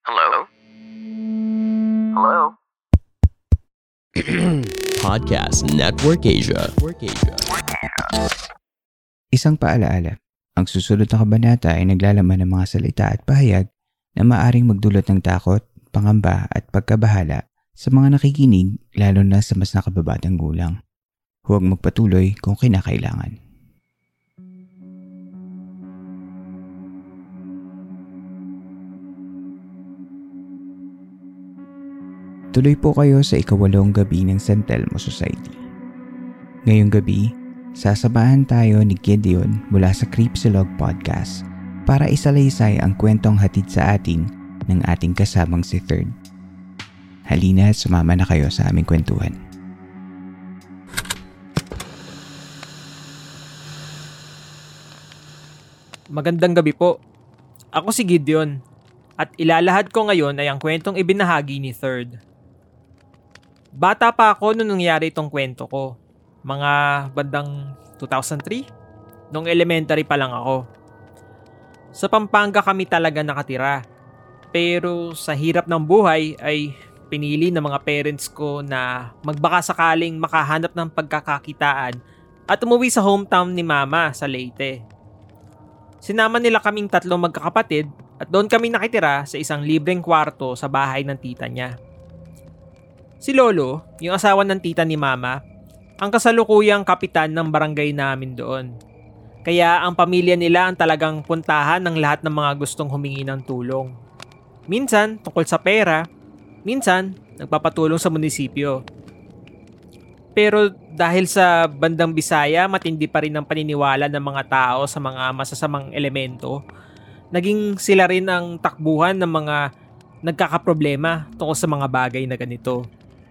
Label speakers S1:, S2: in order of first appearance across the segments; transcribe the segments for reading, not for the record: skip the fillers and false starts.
S1: Hello? Hello?
S2: Podcast Network Asia.
S3: Isang paalaala, ang susunod na kabanata ay naglalaman ng mga salita at pahayag na maaring magdulot ng takot, pangamba at pagkabahala sa mga nakikinig lalo na sa mas nakababatang gulang. Huwag magpatuloy kung kinakailangan. Tuloy po kayo sa ikawalong gabi ng San Telmo Society. Ngayong gabi, sasamahan tayo ni Gideon mula sa Creepsilog Podcast para isalaysay ang kwentong hatid sa atin ng ating kasamang si Third. Halina at sumama na kayo sa aming kwentuhan.
S4: Magandang gabi po. Ako si Gideon at ilalahad ko ngayon ay ang kwentong ibinahagi ni Third. Bata pa ako nung nangyari itong kwento ko. Mga bandang 2003? Nung elementary pa lang ako. Sa Pampanga kami talaga nakatira. Pero sa hirap ng buhay ay pinili ng mga parents ko na magbaka sakaling makahanap ng pagkakakitaan at umuwi sa hometown ni Mama sa Leyte. Sinama nila kaming tatlong magkakapatid at doon kami nakitira sa isang libreng kwarto sa bahay ng tita niya. Si Lolo, yung asawa ng tita ni Mama, ang kasalukuyang kapitan ng barangay namin doon. Kaya ang pamilya nila ang talagang puntahan ng lahat ng mga gustong humingi ng tulong. Minsan tungkol sa pera, minsan nagpapatulong sa munisipyo. Pero dahil sa bandang Bisaya, matindi pa rin ang paniniwala ng mga tao sa mga masasamang elemento, naging sila rin ang takbuhan ng mga nagkakaproblema tungkol sa mga bagay na ganito.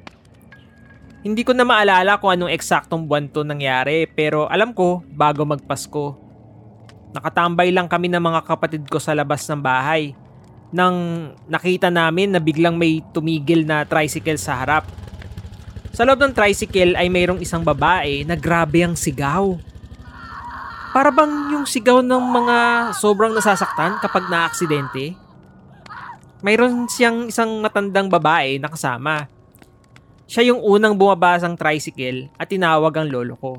S4: Hindi ko na maalala kung anong eksaktong buwan to nangyari, pero alam ko bago magpasko. Nakatambay lang kami ng mga kapatid ko sa labas ng bahay nang nakita namin na biglang may tumigil na tricycle sa harap. Sa loob ng tricycle ay mayroong isang babae na grabe ang sigaw. Para bang yung sigaw ng mga sobrang nasasaktan kapag naaksidente? Mayroon siyang isang matandang babae na kasama. Siya yung unang bumaba sa tricycle at tinawag ang lolo ko.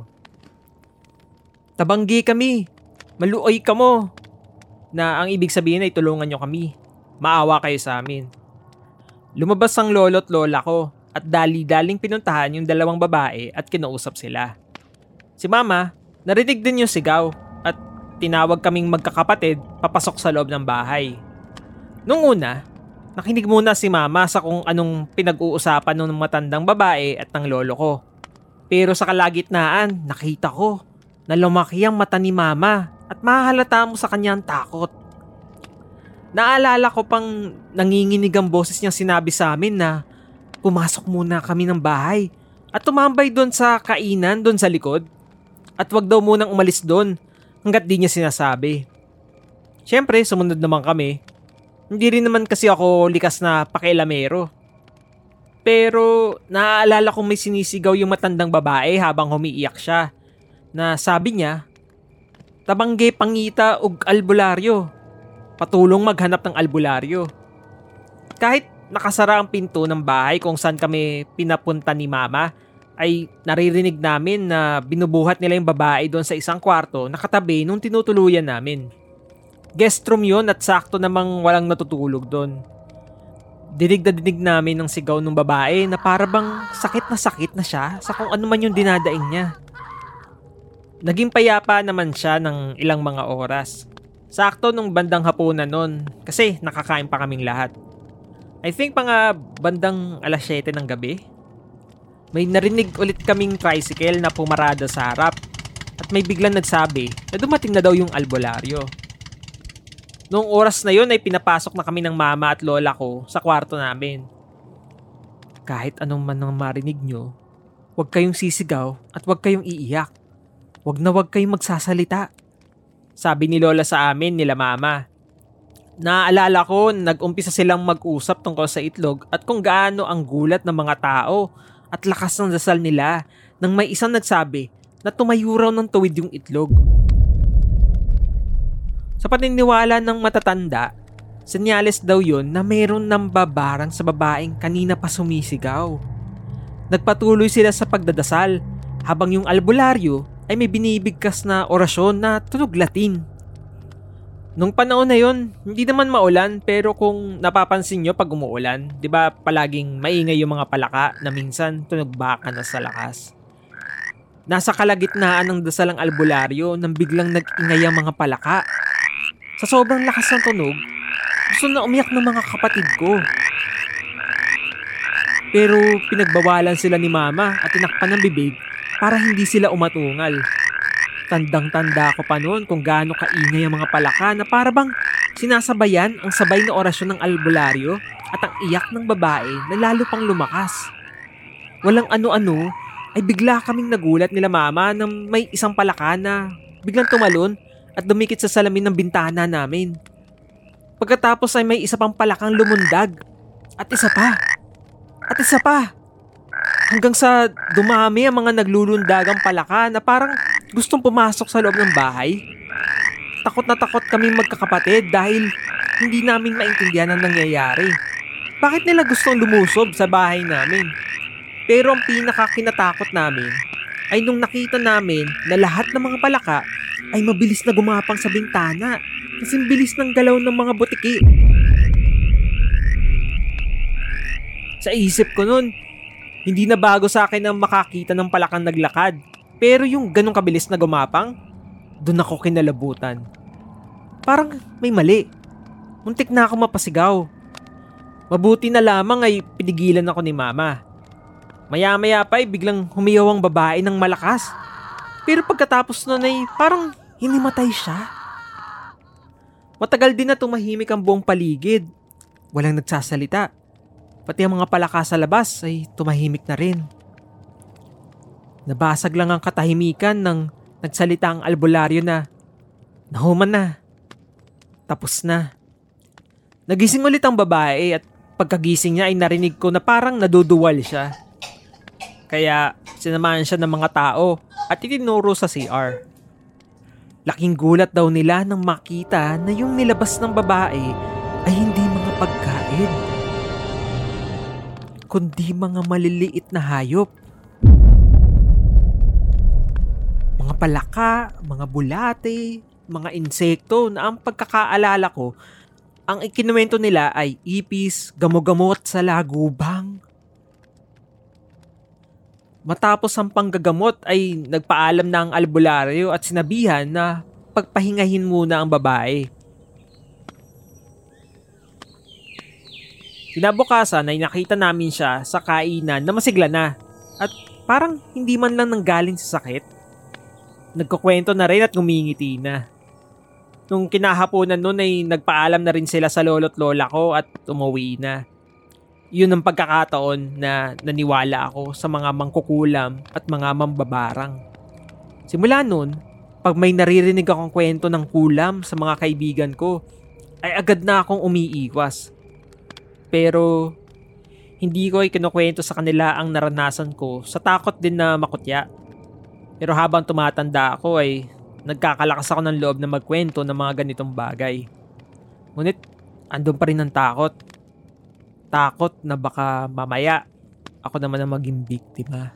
S4: Tabanggi kami, maluoy ka mo. Na ang ibig sabihin ay tulungan nyo kami. Maawa kayo sa amin. Lumabas ang lolo at lola ko at dali-daling pinuntahan yung dalawang babae at kinausap sila. Si Mama, narinig din yung sigaw at tinawag kaming magkakapatid papasok sa loob ng bahay. Nung una, nakinig muna si Mama sa kung anong pinag-uusapan ng matandang babae at ng lolo ko. Pero sa kalagitnaan, nakita ko na lumaki ang mata ni Mama at mahahalata mo sa kanya ang takot. Naalala ko pang nanginginig ang boses niyang sinabi sa amin na pumasok muna kami ng bahay at tumambay doon sa kainan doon sa likod. At wag daw munang umalis doon hanggat di niya sinasabi. Siyempre, sumunod naman kami. Hindi rin naman kasi ako likas na pakialamero. Pero naaalala kong may sinisigaw yung matandang babae habang humiiyak siya. Na sabi niya, tabangge pangita ug albularyo. Patulong maghanap ng albularyo. Kahit nakasara ang pinto ng bahay kung saan kami pinapunta ni Mama, ay naririnig namin na binubuhat nila yung babae doon sa isang kwarto na katabi nung tinutuluyan namin. Guest room yun at sakto namang walang natutulog doon. Dinig na dinig namin ng sigaw ng babae na para bang sakit na siya sa kung ano man yung dinadaing niya. Naging payapa naman siya ng ilang mga oras. Sakto nung bandang hapunan nun kasi nakakain pa kaming lahat. I think mga bandang 7:00 ng gabi. May narinig ulit kaming tricycle na pumarada sa harap at may biglang nagsabi na dumating na daw yung albularyo. Noong oras na yun ay pinapasok na kami ng mama at lola ko sa kwarto namin. Kahit anong man ang marinig nyo, huwag kayong sisigaw at huwag kayong iiyak. Huwag kayong magsasalita. Sabi ni lola sa amin nila mama. Naaalala ko, nag-umpisa silang mag-usap tungkol sa itlog at kung gaano ang gulat ng mga tao at lakas ng dasal nila nang may isang nagsabi na tumayo raw ng tuwid yung itlog. Sa paniniwala ng matatanda, Senyales daw yon na mayroon ng babarang sa babaeng kanina pa sumisigaw. Nagpatuloy sila sa pagdadasal habang yung albularyo ay may binibigkas na orasyon na tunog Latin. Nung panahon na yon, hindi naman maulan, pero kung napapansin nyo pag umuulan, di ba palaging maingay yung mga palaka na minsan tunog baka na sa lakas. Nasa kalagitnaan ng dasal ang albularyo nang biglang nag-ingay ang mga palaka. Sa sobrang lakas ng tunog, gusto na umiyak ng mga kapatid ko. Pero pinagbawalan sila ni mama at tinakpan ng bibig para hindi sila umatungal. Tandang-tanda ko pa noon kung gaano kaingay ang mga palaka na para bang sinasabayan ang sabay na orasyon ng albularyo at ang iyak ng babae na lalo pang lumakas. Walang ano-ano ay bigla kaming nagulat nila mama nang may isang palaka na biglang tumalon at dumikit sa salamin ng bintana namin. Pagkatapos ay may isa pang palakang lumundag at isa pa at isa pa. Hanggang sa dumami ang mga naglulundagang palaka na parang gustong pumasok sa loob ng bahay. Takot na takot kami magkakapatid dahil hindi namin maintindihan ang nangyayari. Bakit nila gustong lumusob sa bahay namin? Pero ang pinakakinatakot namin ay nung nakita namin na lahat ng mga palaka ay mabilis na gumapang sa bintana kasi bilis ng galaw ng mga butiki. Sa isip ko nun, hindi na bago sa akin ang makakita ng palakang naglakad. Pero yung ganong kabilis na gumapang, doon ako kinalabutan. Parang may mali. Muntik na ako mapasigaw. Mabuti na lamang ay pinigilan ako ni mama. Maya-maya pa ay biglang humiyaw ang babae ng malakas. Pero pagkatapos nun ay parang hinimatay siya. Matagal din na tumahimik ang buong paligid. Walang nagsasalita. Pati ang mga palaka sa labas ay tumahimik na rin. Nabasag lang ang katahimikan nang nagsalita ang albularyo na, "Nahuman na. Tapos na." Nagising ulit ang babae at pagkagising niya ay narinig ko na parang naduduwal siya. Kaya sinamahan siya ng mga tao at itinuro sa CR. Laking gulat daw nila nang makita na yung nilabas ng babae ay hindi mga pagkain, kundi mga maliliit na hayop. Mga palaka, mga bulate, mga insekto na ang pagkakaalala ko, ang ikinuwento nila ay ipis, gamo-gamot sa lagubang. Matapos ang panggagamot ay nagpaalam na ang albularyo at sinabihan na pagpahingahin muna ang babae. Kinabukasan ay nakita namin siya sa kainan na masigla na at parang hindi man lang nanggaling sa sakit. Nagkukwento na rin at ngumingiti na. Nung kinahaponan nun ay nagpaalam na rin sila sa lolo't lola ko at umuwi na. Yun ang pagkakataon na naniwala ako sa mga mangkukulam at mga mambabarang. Simula nun, pag may naririnig akong kwento ng kulam sa mga kaibigan ko, ay agad na akong umiiwas. Pero hindi ko ay kinukwento sa kanila ang naranasan ko sa takot din na makutya. Pero habang tumatanda ako ay nagkakalakas ako ng loob na magkwento ng mga ganitong bagay. Ngunit andun pa rin ang takot. Takot na baka mamaya ako naman ang maging biktima.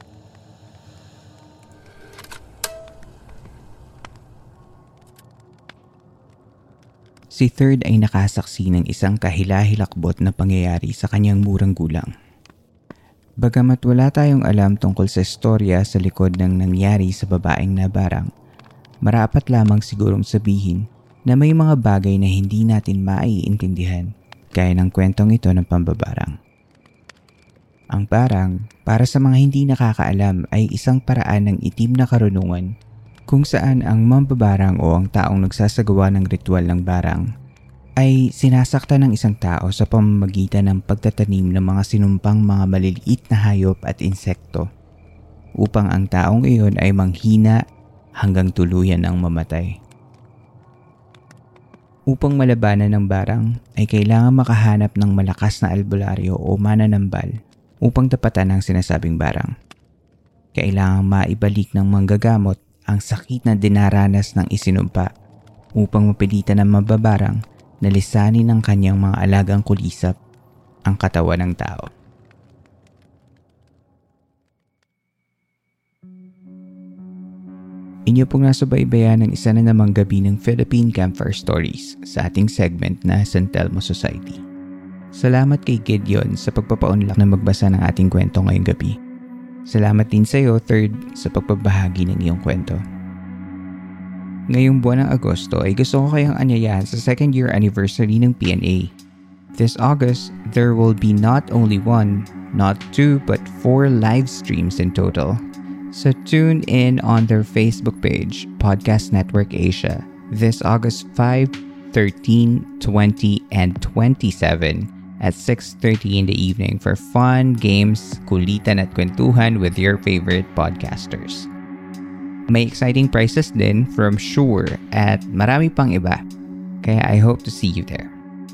S3: Si Third ay nakasaksi ng isang kahila-hilakbot na pangyayari sa kanyang murang gulang. Bagamat wala tayong alam tungkol sa istorya sa likod ng nangyari sa babaeng nabarang, marapat lamang sigurong sabihin na may mga bagay na hindi natin maiintindihan gaya ng kwentong ito ng pambabarang. Ang barang, para sa mga hindi nakakaalam, ay isang paraan ng itim na karunungan kung saan ang mambabarang o ang taong nagsasagawa ng ritual ng barang ay sinasakta ng isang tao sa pamamagitan ng pagtatanim ng mga sinumpang mga maliliit na hayop at insekto upang ang taong iyon ay manghina hanggang tuluyan ang mamatay. Upang malabanan ng barang ay kailangan makahanap ng malakas na albularyo o mananambal upang tapatan ang sinasabing barang. Kailangan maibalik ng manggagamot ang sakit na dinaranas ng isinumpa upang mapilitan ng mababarang na lisanin ng kanyang mga alagang kulisap ang katawan ng tao. Inyo pong nasubaybayan ng isa na namang gabi ng Philippine Campfire Stories sa ating segment na San Telmo Society. Salamat kay Gideon sa pagpapaunlak na magbasa ng ating kwento ngayong gabi. Salamat din sa iyo, Third, sa pagpabahagi ng iyong kwento. Ngayong buwan ng Agosto ay gusto ko kayong anyayahan sa 2nd year anniversary ng PNA. This August, there will be not only 1, not 2, but 4 live streams in total. So tune in on their Facebook page, Podcast Network Asia, this August 5, 13, 20, and 27 at 6:30 in the evening for fun, games, kulitan at kwentuhan with your favorite podcasters. May exciting prizes din from Shure at marami pang iba, kaya I hope to see you there.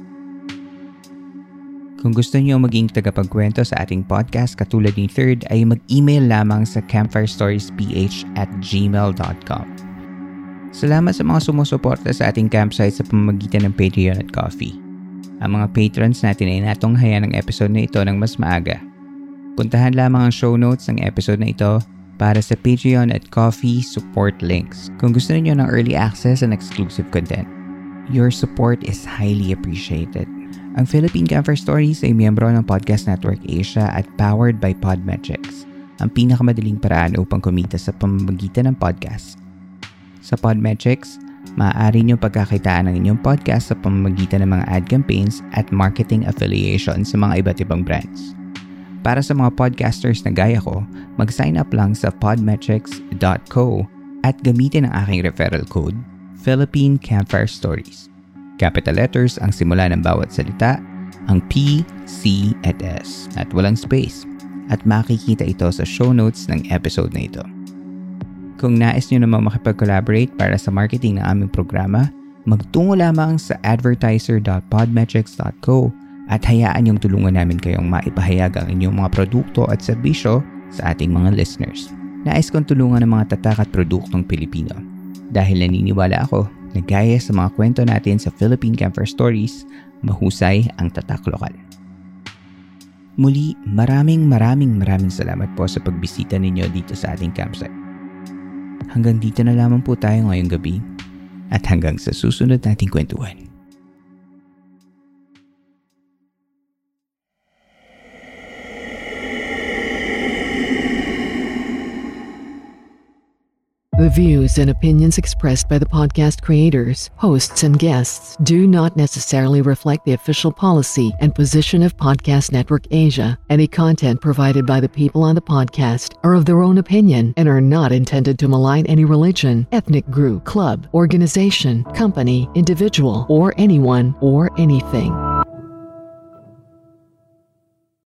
S3: Kung gusto niyo maging tagapagkwento sa ating podcast katulad ni Third ay mag-email lamang sa campfirestoriesph@gmail.com. Salamat sa mga sumusuporta sa ating campsite sa pamamagitan ng Patreon at Ko-fi. Ang mga patrons natin ay natunghayan ng episode na ito ng mas maaga. Puntahan lamang ang show notes ng episode na ito para sa Patreon at Ko-fi support links kung gusto niyo ng early access and exclusive content. Your support is highly appreciated. Ang Philippine Campfire Stories ay miyembro ng Podcast Network Asia at powered by Podmetrics, ang pinakamadaling paraan upang kumita sa pamamagitan ng podcast. Sa Podmetrics, maaari niyong pagkakitaan ang inyong podcast sa pamamagitan ng mga ad campaigns at marketing affiliation sa mga iba't ibang brands. Para sa mga podcasters na gaya ko, mag-sign up lang sa podmetrics.co at gamitin ang aking referral code, Philippine Campfire Stories. Capital letters ang simula ng bawat salita, ang P, C, at S, at walang space. At makikita ito sa show notes ng episode na ito. Kung nais nyo namang makipag-collaborate para sa marketing ng aming programa, magtungo lamang sa advertiser.podmetrics.co at hayaan yung tulungan namin kayong maipahayag ang inyong mga produkto at serbisyo sa ating mga listeners. Nais kong tulungan ng mga tatak at produktong Pilipino. Dahil naniniwala ako na gaya sa mga kwento natin sa Philippine Campfire Stories, mahusay ang tatak lokal. Muli, maraming salamat po sa pagbisita ninyo dito sa ating campsite. Hanggang dito na lamang po tayo ngayong gabi at hanggang sa susunod nating kwentuhan.
S1: The views and opinions expressed by the podcast creators, hosts, and guests do not necessarily reflect the official policy and position of Podcast Network Asia. Any content provided by the people on the podcast are of their own opinion and are not intended to malign any religion, ethnic group, club, organization, company, individual, or anyone or anything.